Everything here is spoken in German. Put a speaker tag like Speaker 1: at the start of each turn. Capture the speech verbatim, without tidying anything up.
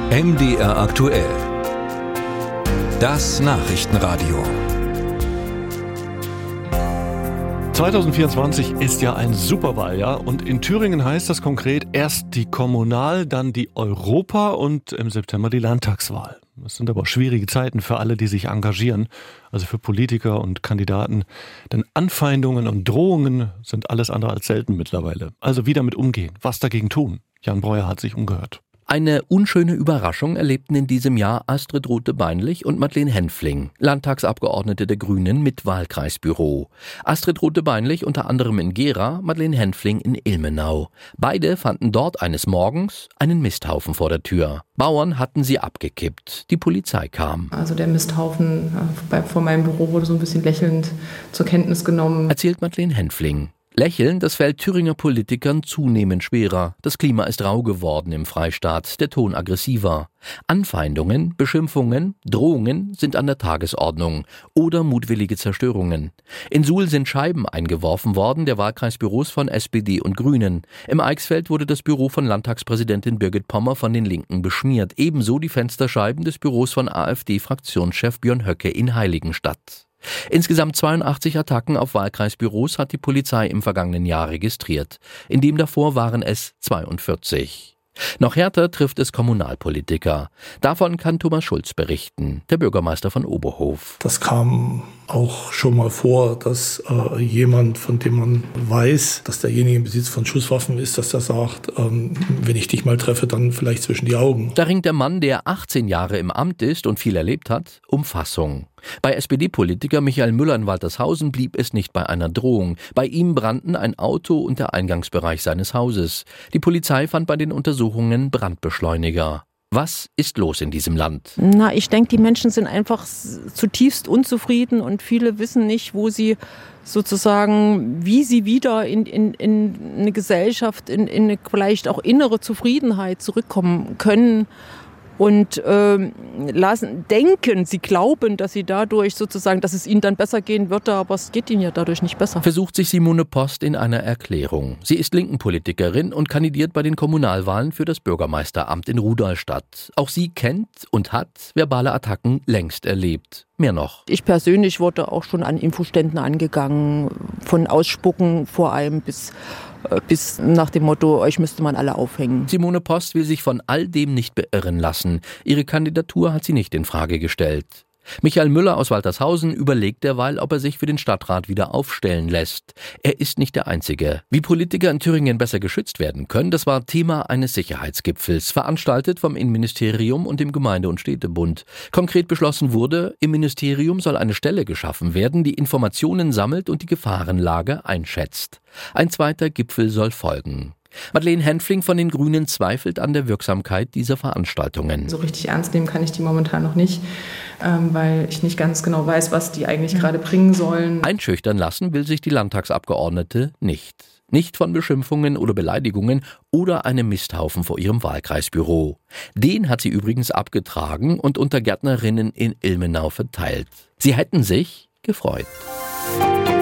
Speaker 1: M D R aktuell. Das Nachrichtenradio.
Speaker 2: zwanzig vierundzwanzig ist ja ein Superwahljahr und in Thüringen heißt das konkret erst die Kommunal-, dann die Europa- und im September die Landtagswahl. Das sind aber schwierige Zeiten für alle, die sich engagieren, also für Politiker und Kandidaten. Denn Anfeindungen und Drohungen sind alles andere als selten mittlerweile. Also wie damit umgehen, was dagegen tun? Jan Breuer hat sich umgehört.
Speaker 3: Eine unschöne Überraschung erlebten in diesem Jahr Astrid Rothe-Beinlich und Madeleine Henfling, Landtagsabgeordnete der Grünen mit Wahlkreisbüro. Astrid Rothe-Beinlich unter anderem in Gera, Madeleine Henfling in Ilmenau. Beide fanden dort eines Morgens einen Misthaufen vor der Tür. Bauern hatten sie abgekippt. Die Polizei kam.
Speaker 4: Also der Misthaufen äh, vor meinem Büro wurde so ein bisschen lächelnd zur Kenntnis genommen,
Speaker 3: erzählt Madeleine Henfling. Lächeln, das fällt Thüringer Politikern zunehmend schwerer. Das Klima ist rau geworden im Freistaat, der Ton aggressiver. Anfeindungen, Beschimpfungen, Drohungen sind an der Tagesordnung oder mutwillige Zerstörungen. In Suhl sind Scheiben eingeworfen worden, der Wahlkreisbüros von S P D und Grünen. Im Eichsfeld wurde das Büro von Landtagspräsidentin Birgit Pommer von den Linken beschmiert. Ebenso die Fensterscheiben des Büros von AfD-Fraktionschef Björn Höcke in Heiligenstadt. Insgesamt zweiundachtzig Attacken auf Wahlkreisbüros hat die Polizei im vergangenen Jahr registriert. In dem davor waren es zweiundvierzig. Noch härter trifft es Kommunalpolitiker. Davon kann Thomas Schulz berichten, der Bürgermeister von Oberhof.
Speaker 5: Das kam auch schon mal vor, dass äh, jemand, von dem man weiß, dass derjenige im Besitz von Schusswaffen ist, dass der sagt, ähm, wenn ich dich mal treffe, dann vielleicht zwischen die Augen.
Speaker 3: Da ringt der Mann, der achtzehn Jahre im Amt ist und viel erlebt hat, um Fassung. Bei S P D-Politiker Michael Müller in Waltershausen blieb es nicht bei einer Drohung. Bei ihm brannten ein Auto und der Eingangsbereich seines Hauses. Die Polizei fand bei den Untersuchungen Brandbeschleuniger. Was ist los in diesem Land?
Speaker 6: Na, ich denke, die Menschen sind einfach zutiefst unzufrieden und viele wissen nicht, wo sie sozusagen, wie sie wieder in, in, in eine Gesellschaft, in, in eine vielleicht auch innere Zufriedenheit zurückkommen können. Und äh, lassen denken, sie glauben, dass sie dadurch sozusagen, dass es ihnen dann besser gehen würde, aber es geht ihnen ja dadurch nicht besser.
Speaker 3: Versucht sich Simone Post in einer Erklärung. Sie ist Linken-Politikerin und kandidiert bei den Kommunalwahlen für das Bürgermeisteramt in Rudolstadt. Auch sie kennt und hat verbale Attacken längst erlebt. Mehr noch.
Speaker 6: Ich persönlich wurde auch schon an Infoständen angegangen, von Ausspucken vor allem bis bis nach dem Motto, euch müsste man alle aufhängen.
Speaker 3: Simone Post will sich von all dem nicht beirren lassen. Ihre Kandidatur hat sie nicht in Frage gestellt. Michael Müller aus Waltershausen überlegt derweil, ob er sich für den Stadtrat wieder aufstellen lässt. Er ist nicht der Einzige. Wie Politiker in Thüringen besser geschützt werden können, das war Thema eines Sicherheitsgipfels, veranstaltet vom Innenministerium und dem Gemeinde- und Städtebund. Konkret beschlossen wurde, im Ministerium soll eine Stelle geschaffen werden, die Informationen sammelt und die Gefahrenlage einschätzt. Ein zweiter Gipfel soll folgen. Madeleine Henfling von den Grünen zweifelt an der Wirksamkeit dieser Veranstaltungen.
Speaker 4: So richtig ernst nehmen kann ich die momentan noch nicht, ähm, weil ich nicht ganz genau weiß, was die eigentlich gerade bringen sollen.
Speaker 3: Einschüchtern lassen will sich die Landtagsabgeordnete nicht. Nicht von Beschimpfungen oder Beleidigungen oder einem Misthaufen vor ihrem Wahlkreisbüro. Den hat sie übrigens abgetragen und unter Gärtnerinnen in Ilmenau verteilt. Sie hätten sich gefreut.